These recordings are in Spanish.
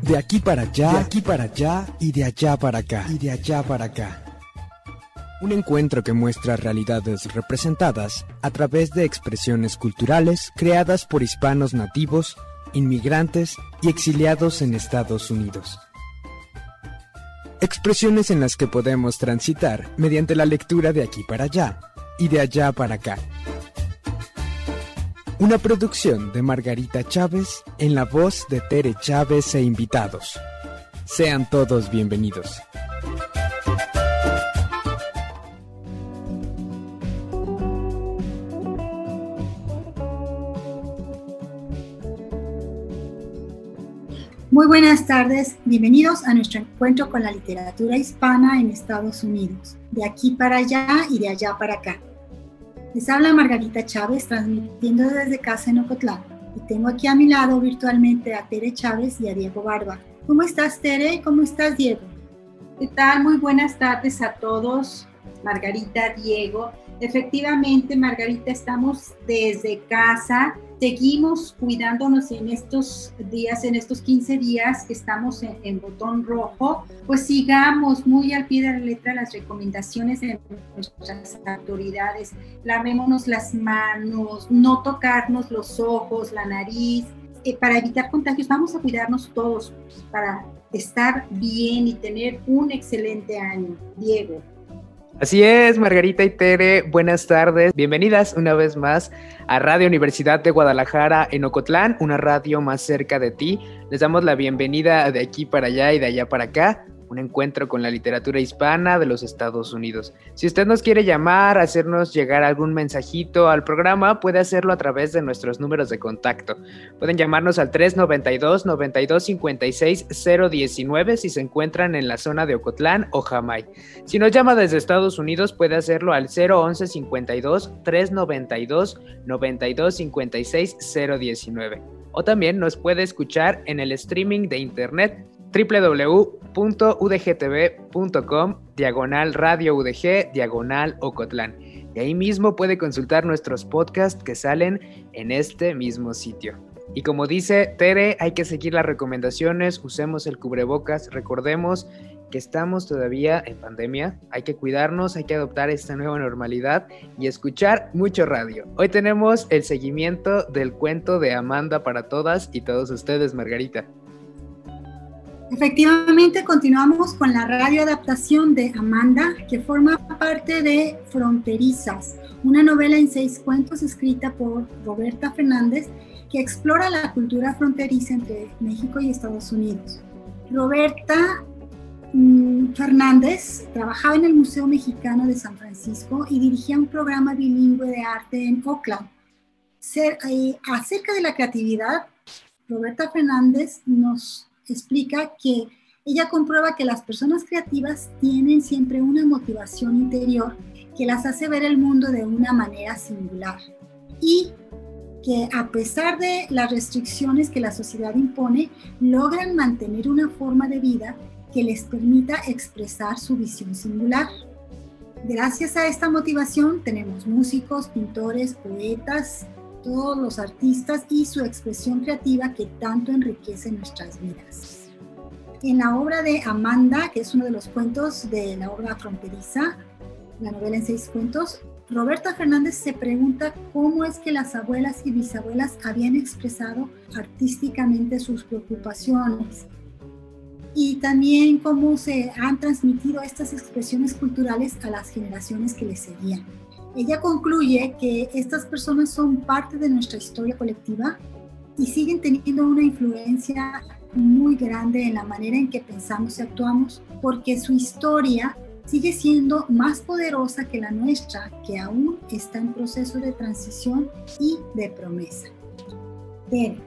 De aquí para allá, de aquí para allá y de allá para acá, y de allá para acá. Un encuentro que muestra realidades representadas a través de expresiones culturales creadas por hispanos nativos, inmigrantes y exiliados en Estados Unidos. Expresiones en las que podemos transitar mediante la lectura de aquí para allá y de allá para acá. Una producción de Margarita Chávez en la voz de Tere Chávez e invitados. Sean todos bienvenidos. Muy buenas tardes, bienvenidos a nuestro encuentro con la literatura hispana en Estados Unidos, de aquí para allá y de allá para acá. Les habla Margarita Chávez, transmitiendo desde casa en Ocotlán, y tengo aquí a mi lado virtualmente a Tere Chávez y a Diego Barba. ¿Cómo estás, Tere? ¿Cómo estás, Diego? ¿Qué tal? Muy buenas tardes a todos, Margarita, Diego. Efectivamente, Margarita, estamos desde casa. Seguimos cuidándonos en estos días, en estos 15 días que estamos en botón rojo, pues sigamos muy al pie de la letra las recomendaciones de nuestras autoridades. Lavémonos las manos, no tocarnos los ojos, la nariz, para evitar contagios. Vamos a cuidarnos todos para estar bien y tener un excelente año. Diego. Así es, Margarita y Tere, buenas tardes. Bienvenidas una vez más a Radio Universidad de Guadalajara en Ocotlán, una radio más cerca de ti. Les damos la bienvenida de aquí para allá y de allá para acá, un encuentro con la literatura hispana de los Estados Unidos. Si usted nos quiere llamar, hacernos llegar algún mensajito al programa, puede hacerlo a través de nuestros números de contacto. Pueden llamarnos al 392-9256-019 si se encuentran en la zona de Ocotlán o Jamay. Si nos llama desde Estados Unidos, puede hacerlo al 011-52-392-9256-019. O también nos puede escuchar en el streaming de internet www.udgtv.com/radio-udg/Ocotlán. Y ahí mismo puede consultar nuestros podcasts que salen en este mismo sitio. Y como dice Tere, hay que seguir las recomendaciones, usemos el cubrebocas, recordemos que estamos todavía en pandemia, hay que cuidarnos, hay que adoptar esta nueva normalidad y escuchar mucho radio. Hoy tenemos el seguimiento del cuento de Amanda para todas y todos ustedes, Margarita. Efectivamente, continuamos con la radioadaptación de Amanda, que forma parte de Fronterizas, una novela en 6 cuentos escrita por Roberta Fernández, que explora la cultura fronteriza entre México y Estados Unidos. Roberta Fernández trabajaba en el Museo Mexicano de San Francisco y dirigía un programa bilingüe de arte en Oakland. Acerca de la creatividad, Roberta Fernández nos explica que ella comprueba que las personas creativas tienen siempre una motivación interior que las hace ver el mundo de una manera singular y que a pesar de las restricciones que la sociedad impone, logran mantener una forma de vida que les permita expresar su visión singular. Gracias a esta motivación tenemos músicos, pintores, poetas, todos los artistas y su expresión creativa que tanto enriquece nuestras vidas. En la obra de Amanda, que es uno de los cuentos de la obra fronteriza, la novela en 6 cuentos, Roberta Fernández se pregunta cómo es que las abuelas y bisabuelas habían expresado artísticamente sus preocupaciones y también cómo se han transmitido estas expresiones culturales a las generaciones que le seguían. Ella concluye que estas personas son parte de nuestra historia colectiva y siguen teniendo una influencia muy grande en la manera en que pensamos y actuamos, porque su historia sigue siendo más poderosa que la nuestra, que aún está en proceso de transición y de promesa. Sí,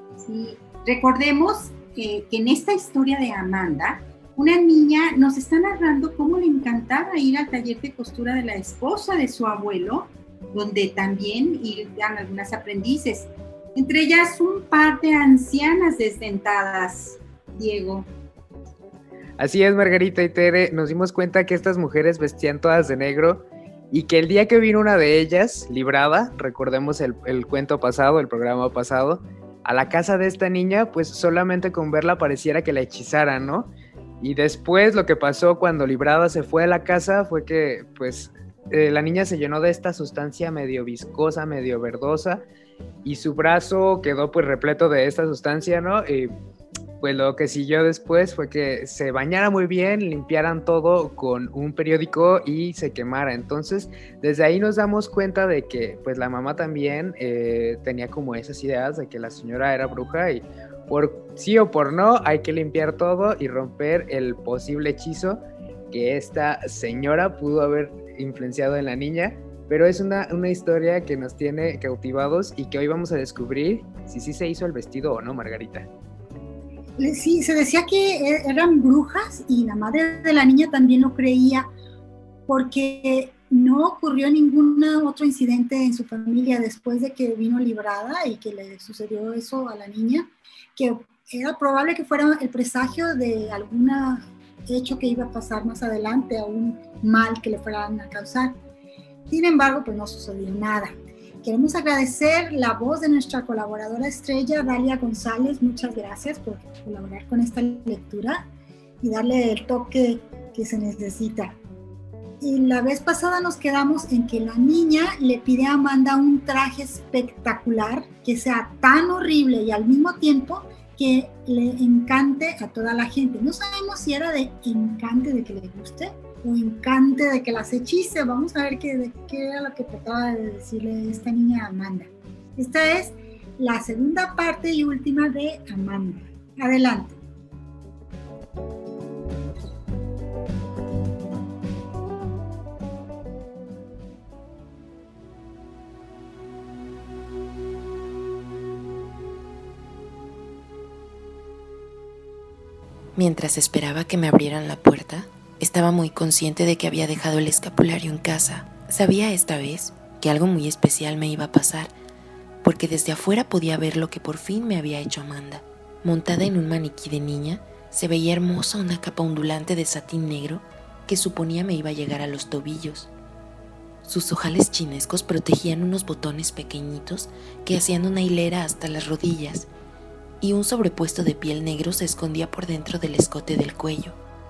recordemos que en esta historia de Amanda, una niña nos está narrando cómo le encantaba ir al taller de costura de la esposa de su abuelo, donde también iban algunas aprendices, entre ellas un par de ancianas desdentadas, Diego. Así es, Margarita y Tere, nos dimos cuenta que estas mujeres vestían todas de negro y que el día que vino una de ellas, librada, recordemos el cuento pasado, el programa pasado, a la casa de esta niña, pues solamente con verla pareciera que la hechizaran, ¿no? Y después lo que pasó cuando Librada se fue a la casa fue que pues la niña se llenó de esta sustancia medio viscosa, medio verdosa, y su brazo quedó pues repleto de esta sustancia, ¿no? Y pues lo que siguió después fue que se bañara muy bien, limpiaran todo con un periódico y se quemara. Entonces, desde ahí nos damos cuenta de que pues la mamá también tenía como esas ideas de que la señora era bruja y por sí o por no hay que limpiar todo y romper el posible hechizo que esta señora pudo haber influenciado en la niña. Pero es una historia que nos tiene cautivados y que hoy vamos a descubrir si sí se hizo el vestido o no, Margarita. Sí, se decía que eran brujas y la madre de la niña también lo creía porque no ocurrió ningún otro incidente en su familia después de que vino Librada y que le sucedió eso a la niña, que era probable que fuera el presagio de algún hecho que iba a pasar más adelante, a un mal que le fueran a causar. Sin embargo, pues no sucedió nada. Queremos agradecer la voz de nuestra colaboradora estrella, Dalia González. Muchas gracias por colaborar con esta lectura y darle el toque que se necesita. Y la vez pasada nos quedamos en que la niña le pide a Amanda un traje espectacular, que sea tan horrible y al mismo tiempo que le encante a toda la gente. No sabemos si era de encante, de que le guste, o encante de que las hechice. Vamos a ver qué era lo que trataba de decirle esta niña a Amanda. Esta es la segunda parte y última de Amanda. Adelante. Mientras esperaba que me abrieran la puerta, estaba muy consciente de que había dejado el escapulario en casa. Sabía esta vez que algo muy especial me iba a pasar, porque desde afuera podía ver lo que por fin me había hecho Amanda. Montada en un maniquí de niña, se veía hermosa una capa ondulante de satín negro que suponía me iba a llegar a los tobillos. Sus ojales chinescos protegían unos botones pequeñitos que hacían una hilera hasta las rodillas, y un sobrepuesto de piel negro se escondía por dentro del escote del cuello.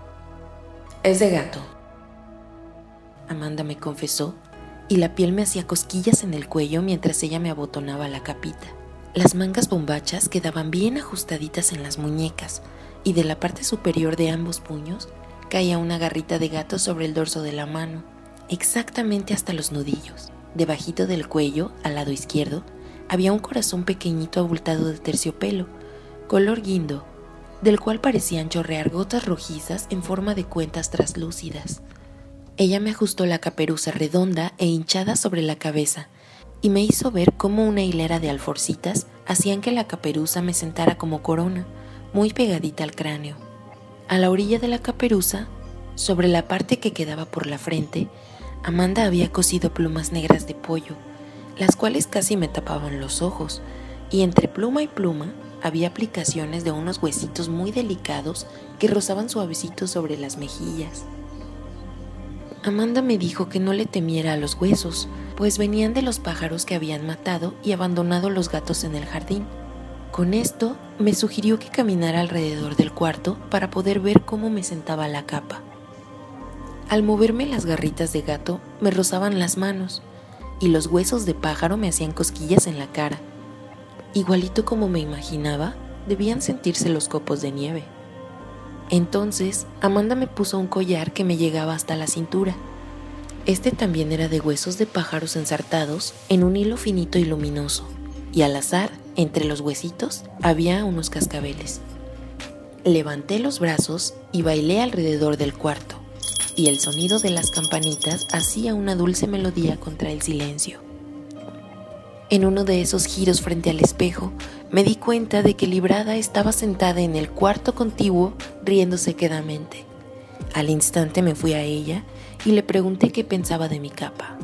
«Es de gato», Amanda me confesó, y la piel me hacía cosquillas en el cuello mientras ella me abotonaba la capita. Las mangas bombachas quedaban bien ajustaditas en las muñecas, y de la parte superior de ambos puños caía una garrita de gato sobre el dorso de la mano, exactamente hasta los nudillos. Debajito del cuello, al lado izquierdo, había un corazón pequeñito abultado de terciopelo, color guindo, del cual parecían chorrear gotas rojizas en forma de cuentas traslúcidas. Ella me ajustó la caperuza redonda e hinchada sobre la cabeza y me hizo ver cómo una hilera de alforcitas hacían que la caperuza me sentara como corona, muy pegadita al cráneo. A la orilla de la caperuza, sobre la parte que quedaba por la frente, Amanda había cosido plumas negras de pollo, las cuales casi me tapaban los ojos, y entre pluma y pluma había aplicaciones de unos huesitos muy delicados que rozaban suavecitos sobre las mejillas. Amanda me dijo que no le temiera a los huesos, pues venían de los pájaros que habían matado y abandonado los gatos en el jardín. Con esto, me sugirió que caminara alrededor del cuarto para poder ver cómo me sentaba la capa. Al moverme las garritas de gato, me rozaban las manos, y los huesos de pájaro me hacían cosquillas en la cara. Igualito como me imaginaba, debían sentirse los copos de nieve. Entonces, Amanda me puso un collar que me llegaba hasta la cintura. Este también era de huesos de pájaros ensartados en un hilo finito y luminoso, y al azar, entre los huesitos, había unos cascabeles. Levanté los brazos y bailé alrededor del cuarto, y el sonido de las campanitas hacía una dulce melodía contra el silencio. En uno de esos giros frente al espejo, me di cuenta de que Librada estaba sentada en el cuarto contiguo, riéndose quedamente. Al instante me fui a ella y le pregunté qué pensaba de mi capa.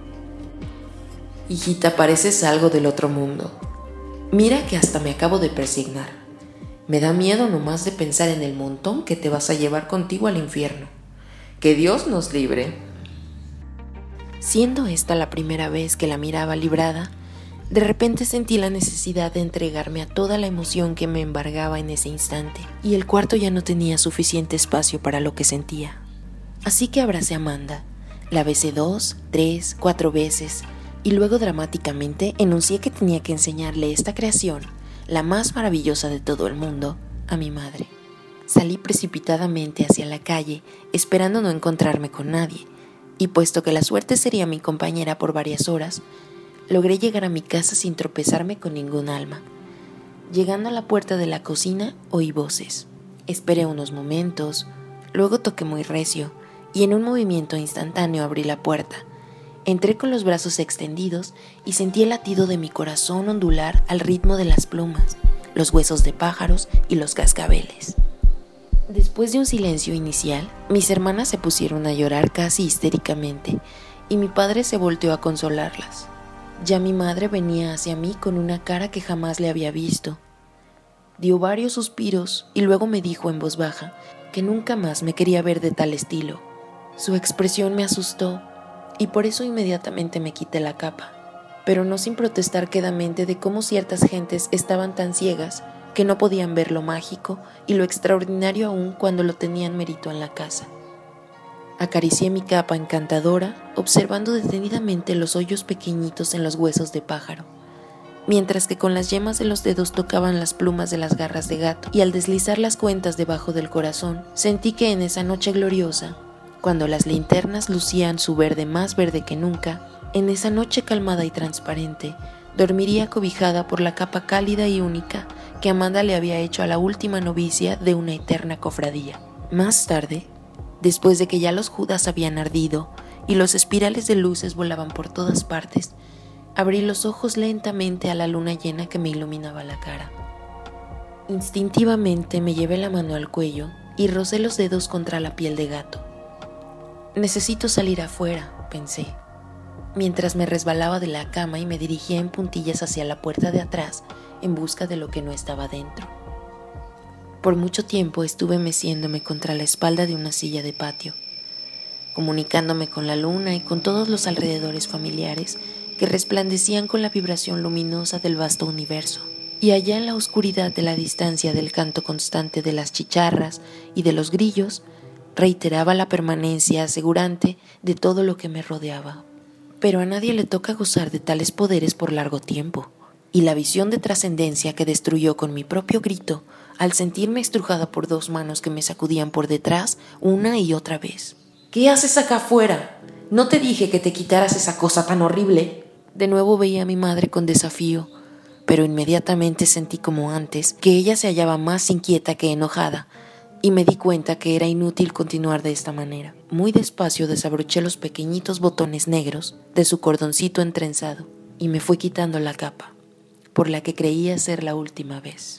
«Hijita, pareces algo del otro mundo. Mira que hasta me acabo de persignar. Me da miedo nomás de pensar en el montón que te vas a llevar contigo al infierno. Que Dios nos libre». Siendo esta la primera vez que la miraba Librada, De repente sentí la necesidad de entregarme a toda la emoción que me embargaba en ese instante, y el cuarto ya no tenía suficiente espacio para lo que sentía. Así que abracé a Amanda, la besé 2, 3, 4 veces, y luego dramáticamente enuncié que tenía que enseñarle esta creación, la más maravillosa de todo el mundo, a mi madre. Salí precipitadamente hacia la calle, esperando no encontrarme con nadie, y puesto que la suerte sería mi compañera por varias horas, logré llegar a mi casa sin tropezarme con ningún alma. Llegando a la puerta de la cocina, oí voces. Esperé unos momentos, luego toqué muy recio, y en un movimiento instantáneo abrí la puerta. Entré con los brazos extendidos y sentí el latido de mi corazón ondular al ritmo de las plumas, los huesos de pájaros y los cascabeles. Después de un silencio inicial, mis hermanas se pusieron a llorar casi histéricamente y mi padre se volteó a consolarlas. Ya mi madre venía hacia mí con una cara que jamás le había visto. Dio varios suspiros y luego me dijo en voz baja que nunca más me quería ver de tal estilo. Su expresión me asustó y por eso inmediatamente me quité la capa, pero no sin protestar quedamente de cómo ciertas gentes estaban tan ciegas que no podían ver lo mágico y lo extraordinario aún cuando lo tenían mérito en la casa. Acaricié mi capa encantadora, observando detenidamente los hoyos pequeñitos en los huesos de pájaro, mientras que con las yemas de los dedos tocaban las plumas de las garras de gato, y al deslizar las cuentas debajo del corazón, sentí que en esa noche gloriosa, cuando las linternas lucían su verde más verde que nunca, en esa noche calmada y transparente, dormiría cobijada por la capa cálida y única que Amanda le había hecho a la última novicia de una eterna cofradía. Más tarde, después de que ya los judas habían ardido y los espirales de luces volaban por todas partes, abrí los ojos lentamente a la luna llena que me iluminaba la cara. Instintivamente me llevé la mano al cuello y rocé los dedos contra la piel de gato. Necesito salir afuera, pensé, mientras me resbalaba de la cama y me dirigía en puntillas hacia la puerta de atrás en busca de lo que no estaba dentro. Por mucho tiempo estuve meciéndome contra la espalda de una silla de patio, comunicándome con la luna y con todos los alrededores familiares que resplandecían con la vibración luminosa del vasto universo. Y allá en la oscuridad de la distancia del canto constante de las chicharras y de los grillos, reiteraba la permanencia asegurante de todo lo que me rodeaba. Pero a nadie le toca gozar de tales poderes por largo tiempo, y la visión de trascendencia que destruyó con mi propio grito al sentirme estrujada por 2 manos que me sacudían por detrás una y otra vez. ¿Qué haces acá afuera? ¿No te dije que te quitaras esa cosa tan horrible? De nuevo veía a mi madre con desafío, pero inmediatamente sentí como antes que ella se hallaba más inquieta que enojada, y me di cuenta que era inútil continuar de esta manera. Muy despacio desabroché los pequeñitos botones negros de su cordoncito entrenzado y me fui quitando la capa, por la que creía ser la última vez.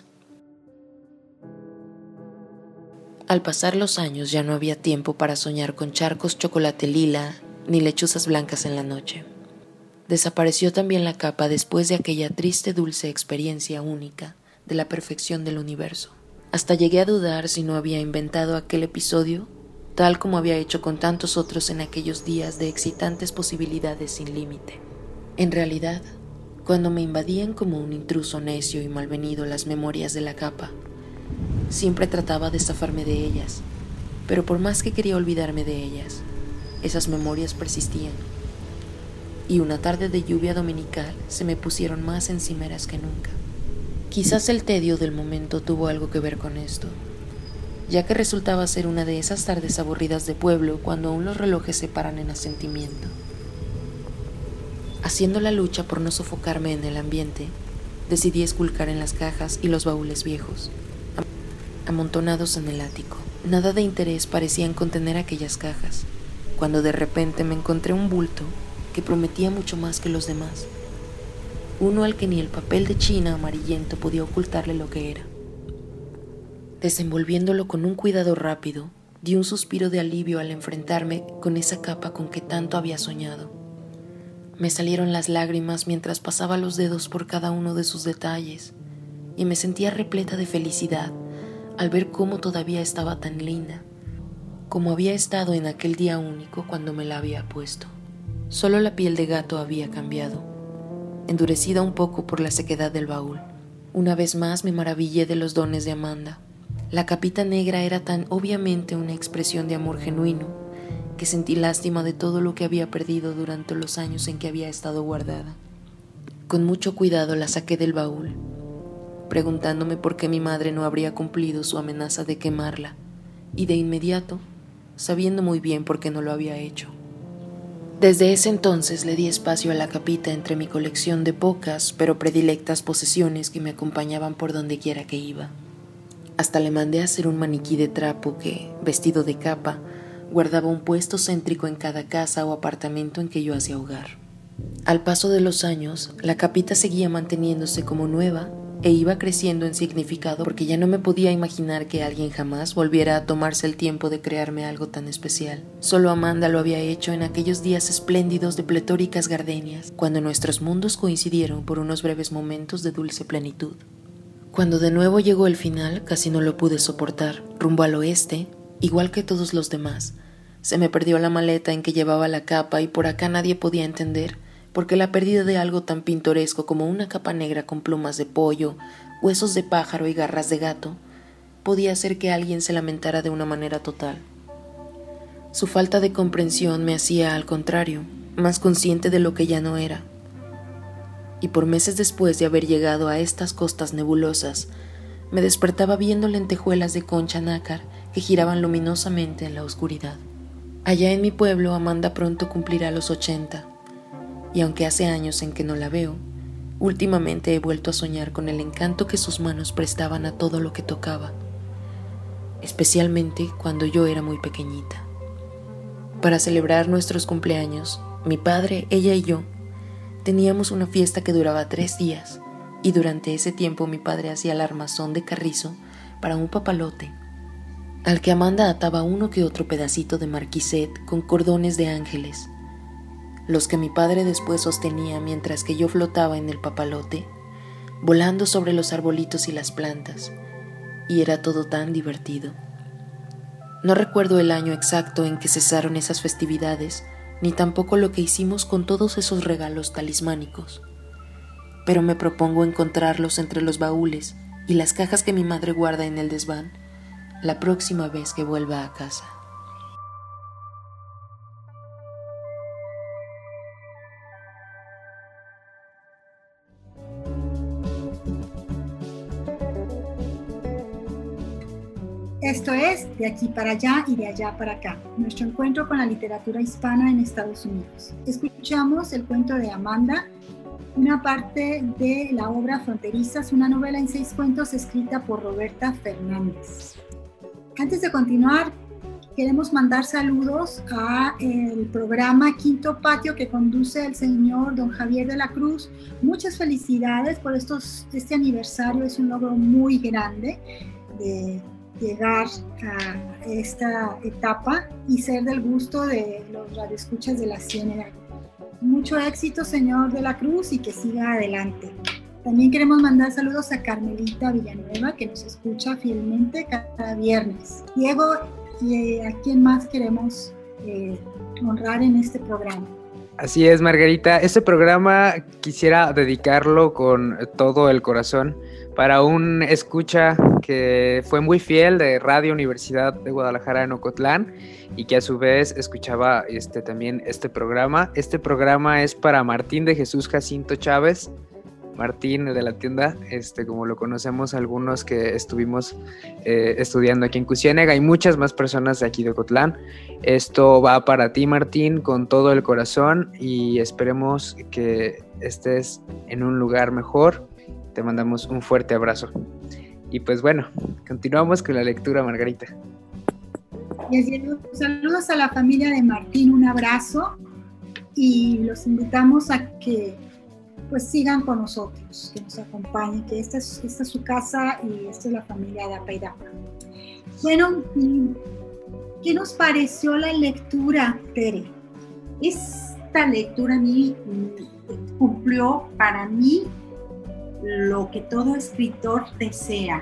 Al pasar los años ya no había tiempo para soñar con charcos chocolate lila ni lechuzas blancas en la noche. Desapareció también la capa después de aquella triste dulce experiencia única de la perfección del universo. Hasta llegué a dudar si no había inventado aquel episodio, tal como había hecho con tantos otros en aquellos días de excitantes posibilidades sin límite. En realidad, cuando me invadían como un intruso necio y malvenido las memorias de la capa, siempre trataba de zafarme de ellas, pero por más que quería olvidarme de ellas, esas memorias persistían. Y una tarde de lluvia dominical se me pusieron más encimeras que nunca. Quizás el tedio del momento tuvo algo que ver con esto, ya que resultaba ser una de esas tardes aburridas de pueblo cuando aún los relojes se paran en asentimiento. Haciendo la lucha por no sofocarme en el ambiente, decidí esculcar en las cajas y los baúles viejos, amontonados en el ático. Nada de interés parecían contener aquellas cajas, cuando de repente me encontré un bulto que prometía mucho más que los demás. Uno al que ni el papel de china amarillento podía ocultarle lo que era. Desenvolviéndolo con un cuidado rápido, di un suspiro de alivio al enfrentarme con esa capa con que tanto había soñado. Me salieron las lágrimas mientras pasaba los dedos por cada uno de sus detalles, y me sentía repleta de felicidad al ver cómo todavía estaba tan linda, como había estado en aquel día único cuando me la había puesto. Solo la piel de gato había cambiado, endurecida un poco por la sequedad del baúl. Una vez más me maravillé de los dones de Amanda. La capita negra era tan obviamente una expresión de amor genuino que sentí lástima de todo lo que había perdido durante los años en que había estado guardada. Con mucho cuidado la saqué del baúl, preguntándome por qué mi madre no habría cumplido su amenaza de quemarla, y de inmediato, sabiendo muy bien por qué no lo había hecho. Desde ese entonces le di espacio a la capita entre mi colección de pocas pero predilectas posesiones que me acompañaban por donde quiera que iba. Hasta le mandé a hacer un maniquí de trapo que, vestido de capa, guardaba un puesto céntrico en cada casa o apartamento en que yo hacía hogar. Al paso de los años, la capita seguía manteniéndose como nueva e iba creciendo en significado porque ya no me podía imaginar que alguien jamás volviera a tomarse el tiempo de crearme algo tan especial. Solo Amanda lo había hecho en aquellos días espléndidos de pletóricas gardenias, cuando nuestros mundos coincidieron por unos breves momentos de dulce plenitud. Cuando de nuevo llegó el final, casi no lo pude soportar. Rumbo al oeste, igual que todos los demás, se me perdió la maleta en que llevaba la capa y por acá nadie podía entender porque la pérdida de algo tan pintoresco como una capa negra con plumas de pollo, huesos de pájaro y garras de gato podía hacer que alguien se lamentara de una manera total. Su falta de comprensión me hacía, al contrario, más consciente de lo que ya no era. Y por meses después de haber llegado a estas costas nebulosas, me despertaba viendo lentejuelas de concha nácar que giraban luminosamente en la oscuridad. Allá en mi pueblo, Amanda pronto cumplirá los 80. Y aunque hace años en que no la veo, últimamente he vuelto a soñar con el encanto que sus manos prestaban a todo lo que tocaba, especialmente cuando yo era muy pequeñita. Para celebrar nuestros cumpleaños, mi padre, ella y yo teníamos una fiesta que duraba 3 días, y durante ese tiempo mi padre hacía el armazón de carrizo para un papalote, al que Amanda ataba uno que otro pedacito de marquisét con cordones de ángeles, los que mi padre después sostenía mientras que yo flotaba en el papalote, volando sobre los arbolitos y las plantas, y era todo tan divertido. No recuerdo el año exacto en que cesaron esas festividades, ni tampoco lo que hicimos con todos esos regalos talismánicos, pero me propongo encontrarlos entre los baúles y las cajas que mi madre guarda en el desván la próxima vez que vuelva a casa. Esto es De aquí para allá y de allá para acá, nuestro encuentro con la literatura hispana en Estados Unidos. Escuchamos el cuento de Amanda, una parte de la obra Fronterizas, una novela en 6 cuentos escrita por Roberta Fernández. Antes de continuar, queremos mandar saludos al programa Quinto Patio que conduce el señor don Javier de la Cruz. Muchas felicidades por este aniversario, es un logro muy grande de llegar a esta etapa y ser del gusto de los radioescuchas de la Ciénega. Mucho éxito, señor de la Cruz, y que siga adelante. También queremos mandar saludos a Carmelita Villanueva, que nos escucha fielmente cada viernes. Diego, ¿y a quién más queremos honrar en este programa? Así es, Margarita. Este programa quisiera dedicarlo con todo el corazón para un escucha que fue muy fiel de Radio Universidad de Guadalajara en Ocotlán y que a su vez escuchaba también este programa. Este programa es para Martín de Jesús Jacinto Chávez, Martín de la tienda, como lo conocemos algunos que estuvimos estudiando aquí en Cusiénega y muchas más personas de aquí de Ocotlán. Esto va para ti, Martín, con todo el corazón y esperemos que estés en un lugar mejor. Te mandamos un fuerte abrazo. Y pues bueno, continuamos con la lectura, Margarita. Saludos a la familia de Martín, un abrazo y los invitamos a que pues sigan con nosotros, que nos acompañen, que esta es su casa y esta es la familia de Apaidapa. Bueno, ¿qué nos pareció la lectura, Tere? Esta lectura a mí cumplió para mí lo que todo escritor desea,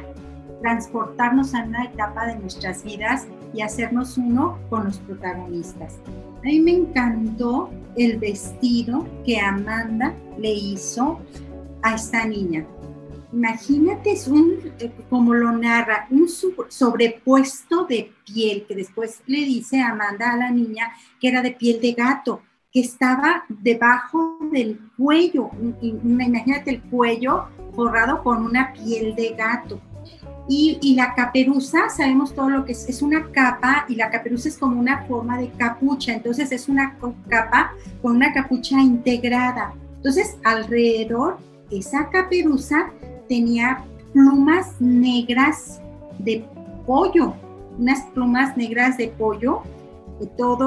transportarnos a una etapa de nuestras vidas y hacernos uno con los protagonistas. A mí me encantó el vestido que Amanda le hizo a esta niña. Imagínate, es como lo narra, un sobrepuesto de piel, que después le dice Amanda a la niña que era de piel de gato, que estaba debajo del cuello. Imagínate el cuello forrado con una piel de gato. Y la caperuza, sabemos todo lo que es una capa, y la caperuza es como una forma de capucha, entonces es una capa con una capucha integrada. Entonces, alrededor, esa caperuza tenía plumas negras de pollo, unas plumas negras de pollo, y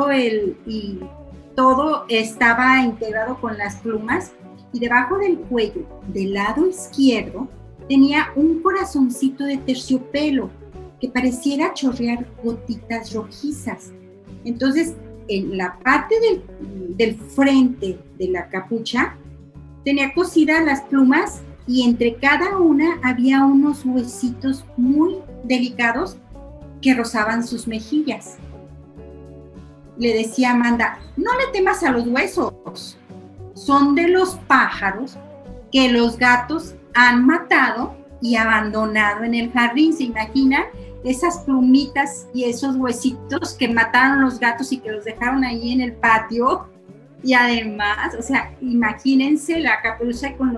todo estaba integrado con las plumas, y debajo del cuello, del lado izquierdo, tenía un corazoncito de terciopelo que pareciera chorrear gotitas rojizas. Entonces, en la parte del frente de la capucha, tenía cosidas las plumas, y entre cada una había unos huesitos muy delicados que rozaban sus mejillas. Le decía Amanda, no le temas a los huesos, son de los pájaros que los gatos han matado y abandonado en el jardín. ¿Se imaginan esas plumitas y esos huesitos que mataron los gatos y que los dejaron ahí en el patio? Y además, o sea, imagínense la caperuza con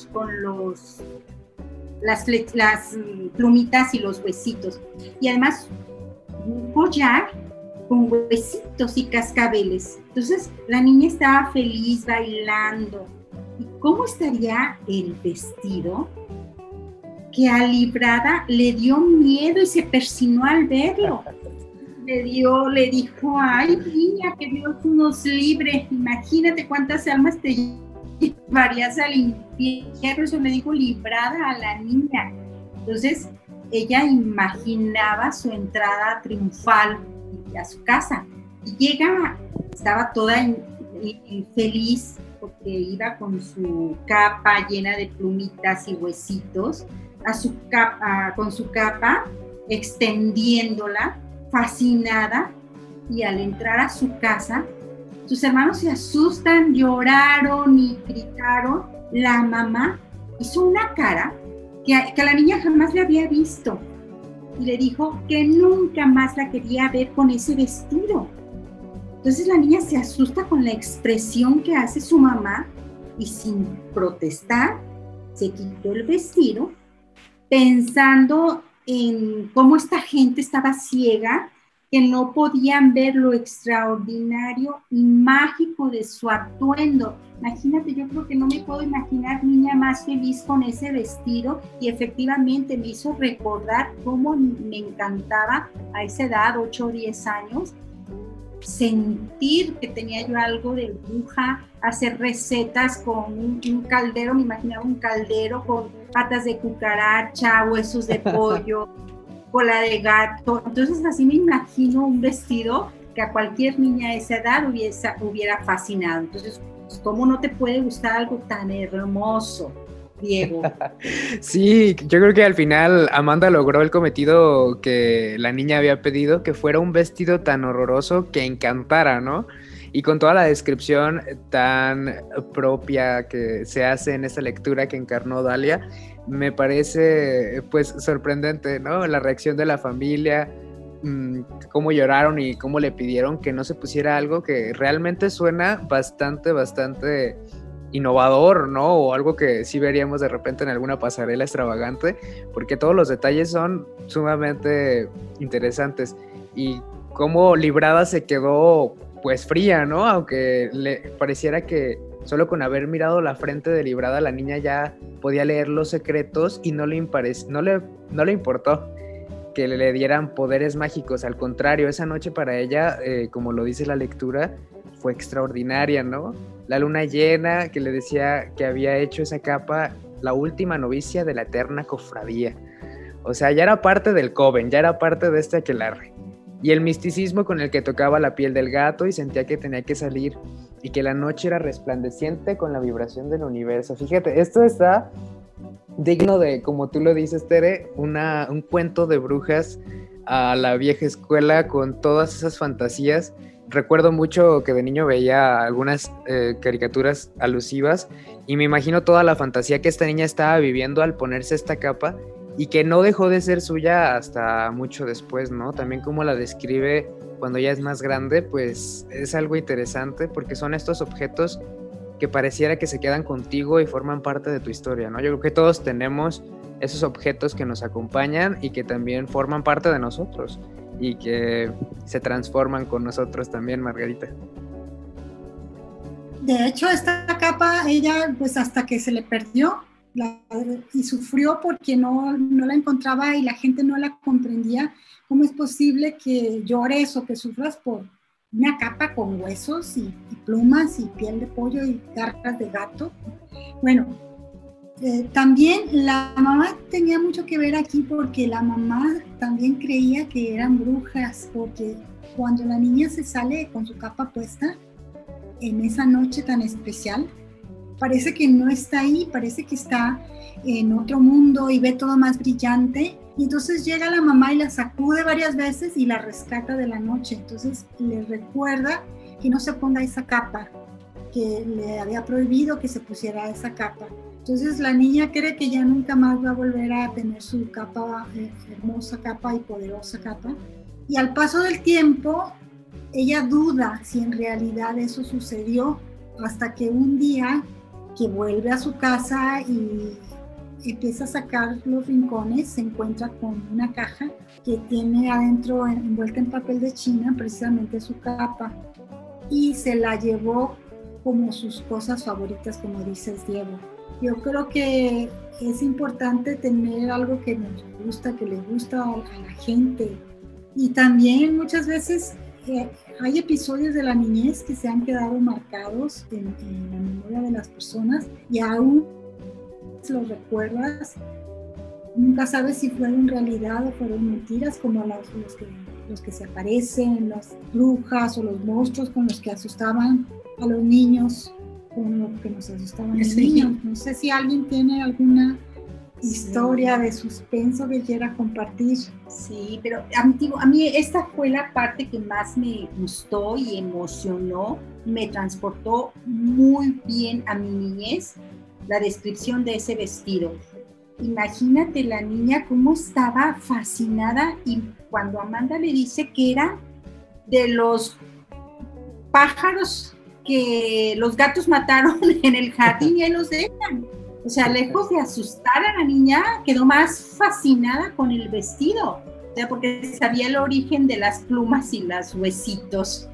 las plumitas y los huesitos. Y además un collar con huesitos y cascabeles. Entonces la niña estaba feliz bailando. ¿Y cómo estaría el vestido? Que a Librada le dio miedo y se persinó al verlo. Le dijo, ay niña, que Dios nos libre, imagínate cuántas almas te llevarías al infierno. Eso le dijo Librada a la niña. Entonces ella imaginaba su entrada triunfal a su casa, y llega, estaba toda feliz porque iba con su capa llena de plumitas y huesitos, con su capa extendiéndola, fascinada, y al entrar a su casa, sus hermanos se asustan, lloraron y gritaron. La mamá hizo una cara que a la niña jamás le había visto, y le dijo que nunca más la quería ver con ese vestido. Entonces la niña se asusta con la expresión que hace su mamá, y sin protestar se quitó el vestido, pensando en cómo esta gente estaba ciega, que no podían ver lo extraordinario y mágico de su atuendo. Imagínate, yo creo que no me puedo imaginar niña más feliz con ese vestido, y efectivamente me hizo recordar cómo me encantaba a esa edad, 8 o 10 años, sentir que tenía yo algo de bruja, hacer recetas con un caldero, me imaginaba un caldero con patas de cucaracha, huesos de pollo, cola de gato. Entonces así me imagino un vestido que a cualquier niña de esa edad hubiera fascinado. Entonces, ¿cómo no te puede gustar algo tan hermoso, Diego? Sí, yo creo que al final Amanda logró el cometido que la niña había pedido, que fuera un vestido tan horroroso que encantara, ¿no? Y con toda la descripción tan propia que se hace en esta lectura que encarnó Dalia, me parece pues sorprendente, ¿no? La reacción de la familia, cómo lloraron y cómo le pidieron que no se pusiera algo que realmente suena bastante innovador, ¿no? O algo que sí veríamos de repente en alguna pasarela extravagante, porque todos los detalles son sumamente interesantes. Y cómo Librada se quedó pues fría, ¿no? Aunque le pareciera que solo con haber mirado la frente de Librada, la niña ya podía leer los secretos, y no le importó que le dieran poderes mágicos. Al contrario, esa noche para ella, como lo dice la lectura, fue extraordinaria, ¿no? La luna llena, que le decía que había hecho esa capa la última novicia de la eterna cofradía. O sea, ya era parte del coven, ya era parte de este aquelarre. Y el misticismo con el que tocaba la piel del gato y sentía que tenía que salir, y que la noche era resplandeciente con la vibración del universo. Fíjate, esto está digno de, como tú lo dices, Tere, un cuento de brujas a la vieja escuela, con todas esas fantasías recuerdo mucho que de niño veía algunas caricaturas alusivas y me imagino toda la fantasía que esta niña estaba viviendo al ponerse esta capa y que no dejó de ser suya hasta mucho después, ¿no? También como la describe cuando ya es más grande, pues es algo interesante porque son estos objetos que pareciera que se quedan contigo y forman parte de tu historia, ¿no? Yo creo que todos tenemos esos objetos que nos acompañan y que también forman parte de nosotros y que se transforman con nosotros también, Margarita. De hecho, esta capa, ella, pues hasta que se le perdió y sufrió porque no la encontraba y la gente no la comprendía. ¿Cómo es posible que llores o que sufras por una capa con huesos y plumas y piel de pollo y garras de gato? Bueno, también la mamá tenía mucho que ver aquí porque la mamá también creía que eran brujas, porque cuando la niña se sale con su capa puesta en esa noche tan especial, parece que no está ahí, parece que está en otro mundo y ve todo más brillante. Y entonces llega la mamá y la sacude varias veces y la rescata de la noche. Entonces le recuerda que no se ponga esa capa, que le había prohibido que se pusiera esa capa. Entonces la niña cree que ya nunca más va a volver a tener su capa, hermosa capa y poderosa capa. Y al paso del tiempo, ella duda si en realidad eso sucedió, hasta que un día que vuelve a su casa y empieza a sacar los rincones, se encuentra con una caja que tiene adentro, envuelta en papel de China, precisamente su capa, y se la llevó como sus cosas favoritas, como dices, Diego. Yo creo que es importante tener algo que nos gusta, que le gusta a la gente. Y también muchas veces hay episodios de la niñez que se han quedado marcados en la memoria de las personas y aún los recuerdas. Nunca sabes si fueron realidad o fueron mentiras, como los que se aparecen, las brujas o los monstruos con los que asustaban a los niños, con lo que nos asustaban a los niños. No sé si alguien tiene alguna historia de suspenso que quiera compartir. Sí, pero a mí esta fue la parte que más me gustó y emocionó, me transportó muy bien a mi niñez, la descripción de ese vestido. Imagínate la niña cómo estaba fascinada, y cuando Amanda le dice que era de los pájaros que los gatos mataron en el jardín y ahí los dejan. O sea, lejos de asustar a la niña, quedó más fascinada con el vestido. O sea, porque sabía el origen de las plumas y los huesitos.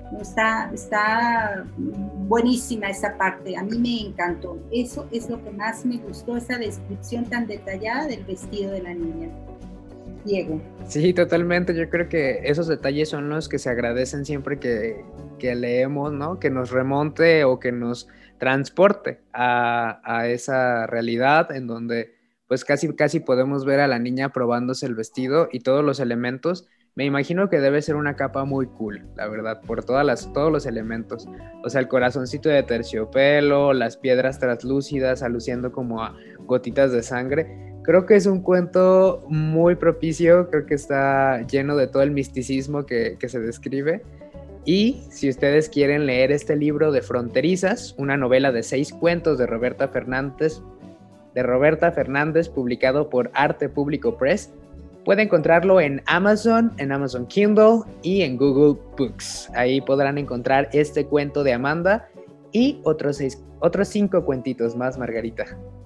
Está buenísima esa parte, a mí me encantó. Eso es lo que más me gustó, esa descripción tan detallada del vestido de la niña. Diego. Sí, totalmente. Yo creo que esos detalles son los que se agradecen siempre que leemos, ¿no? Que nos remonte o que nos transporte a esa realidad en donde pues casi podemos ver a la niña probándose el vestido y todos los elementos. Me imagino que debe ser una capa muy cool, la verdad, por todos los elementos. O sea, el corazoncito de terciopelo, las piedras translúcidas aluciendo como a gotitas de sangre. Creo que es un cuento muy propicio, creo que está lleno de todo el misticismo que se describe. Y si ustedes quieren leer este libro de Fronterizas, una novela de 6 cuentos de Roberta Fernández, publicado por Arte Público Press, puede encontrarlo en Amazon Kindle y en Google Books. Ahí podrán encontrar este cuento de Amanda y otros 5 cuentitos más, Margarita.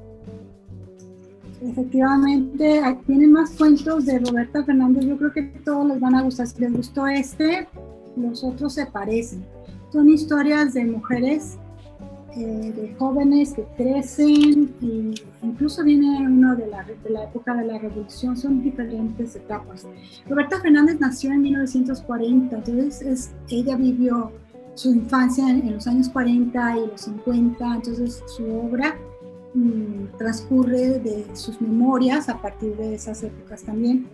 Efectivamente, tienen más cuentos de Roberta Fernández. Yo creo que todos les van a gustar. Si les gustó los otros se parecen. Son historias de mujeres, de jóvenes que crecen, e incluso viene uno de la época de la Revolución. Son diferentes etapas. Roberta Fernández nació en 1940, entonces ella vivió su infancia en los años 40 y los 50, entonces su obra transcurre de sus memorias a partir de esas épocas también.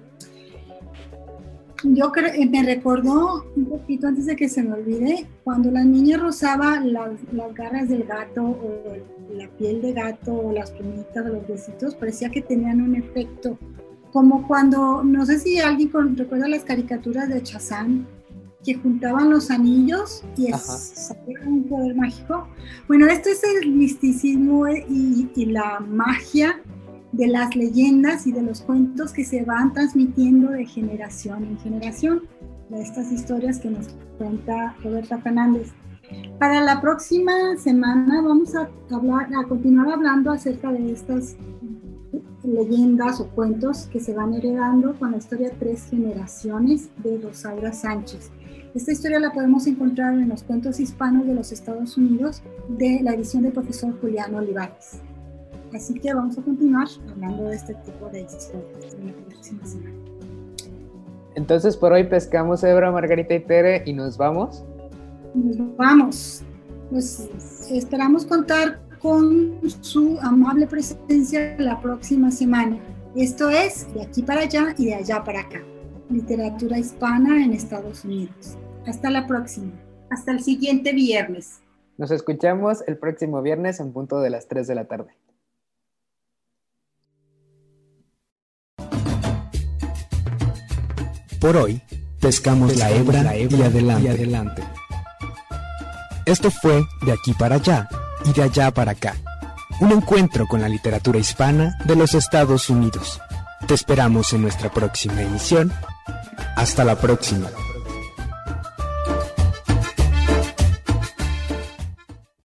Yo me recordó un poquito, antes de que se me olvide, cuando la niña rozaba las garras del gato o la piel de gato o las plumitas o los besitos, parecía que tenían un efecto, como cuando, no sé si alguien recuerda las caricaturas de Shazam, que juntaban los anillos y salía un poder mágico. Bueno, esto es el misticismo y la magia de las leyendas y de los cuentos que se van transmitiendo de generación en generación, de estas historias que nos cuenta Roberta Fernández. Para la próxima semana vamos a continuar hablando acerca de estas leyendas o cuentos que se van heredando con la historia Tres Generaciones de Rosaura Sánchez. Esta historia la podemos encontrar en los Cuentos Hispanos de los Estados Unidos de la edición del profesor Julián Olivares. Así que vamos a continuar hablando de este tipo de historias en la próxima semana. Entonces por hoy pescamos hebra, Margarita y Tere, y nos vamos. Nos vamos. Pues esperamos contar con su amable presencia la próxima semana. Esto es De aquí para allá y de allá para acá. Literatura hispana en Estados Unidos. Hasta la próxima. Hasta el siguiente viernes. Nos escuchamos el próximo viernes en punto de las 3 de la tarde. Por hoy, pescamos la hebra y adelante. Esto fue De aquí para allá y de allá para acá. Un encuentro con la literatura hispana de los Estados Unidos. Te esperamos en nuestra próxima emisión. Hasta la próxima.